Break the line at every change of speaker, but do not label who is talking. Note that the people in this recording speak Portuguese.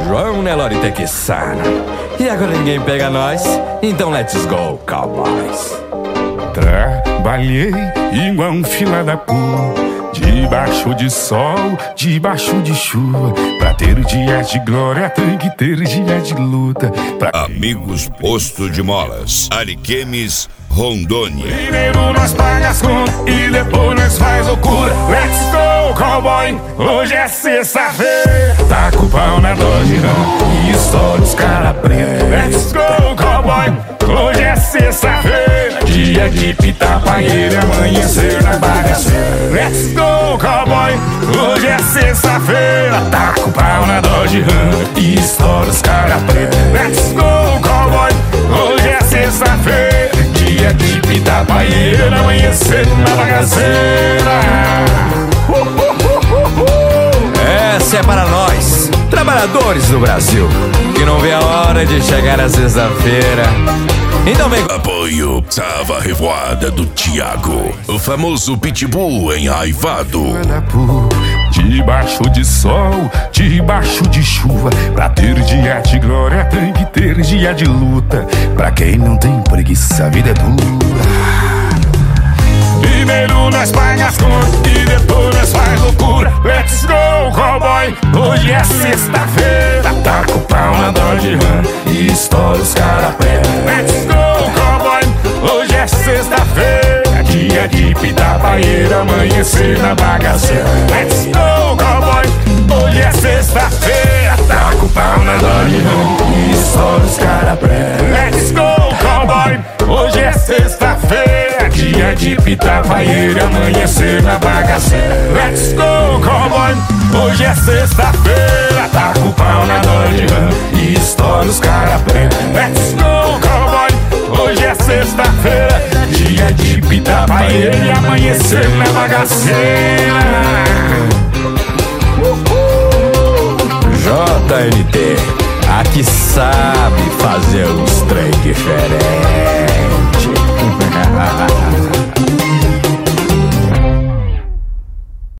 João Nelore Tequissana. E agora ninguém pega nós, então let's go, cowboys.
Trabalhei igual um fila da puta, debaixo de sol, debaixo de chuva. Pra ter dias de glória tem que ter dias de luta.
Amigos Posto de Molas, Ariquemes, Rondônia.
Primeiro nós paga as contas e depois nós faz loucura. Let's go, cowboy, hoje é sexta-feira. Taca o pau na Dodge Ram e estoura os cara preto. Let's go, cowboy, hoje é sexta-feira. Dia de pitar paeira e amanhecer na bagaceira. Let's go, cowboy, hoje é sexta-feira. Taca o pau na Dodge Ram e estoura os cara preto. Let's go, cowboy, hoje é sexta-feira. Dia de pitar paeira, amanhecer na bagaceira.
Essa é para nós, trabalhadores do Brasil, que não vê a hora de chegar a sexta-feira. Então vem.
Apoio Sava Revoada do Thiago, o famoso pitbull enraivado.
Debaixo de sol, debaixo de chuva. Pra ter dia de glória tem que ter dia de luta. Pra quem não tem preguiça, a vida é dura. Primeiro nós paga as contas e depois nós faz loucura. Let's go, cowboy, hoje é sexta-feira. Taca o pau na Dodge Ram e estoura os cara preto. Let's go, cowboy, hoje é sexta-feira. Dia de pitar paeira, amanhecer na bagaceira. Let's go, cowboy, hoje é sexta-feira. Taca o pau na Dodge Ram e estoura os cara preto. Let's go, cowboy, hoje é sexta-feira. Dia de pitar paeira, amanhecer na bagaceira. Let's go, cowboy, hoje é sexta-feira. Taca o pau na Dodge Ram e estoura os cara preto. Let's go, cowboy, hoje é sexta-feira. Dia de pitar paeira e amanhecer na bagaceira.
JNT, aqui sabe fazer uns trem diferentes.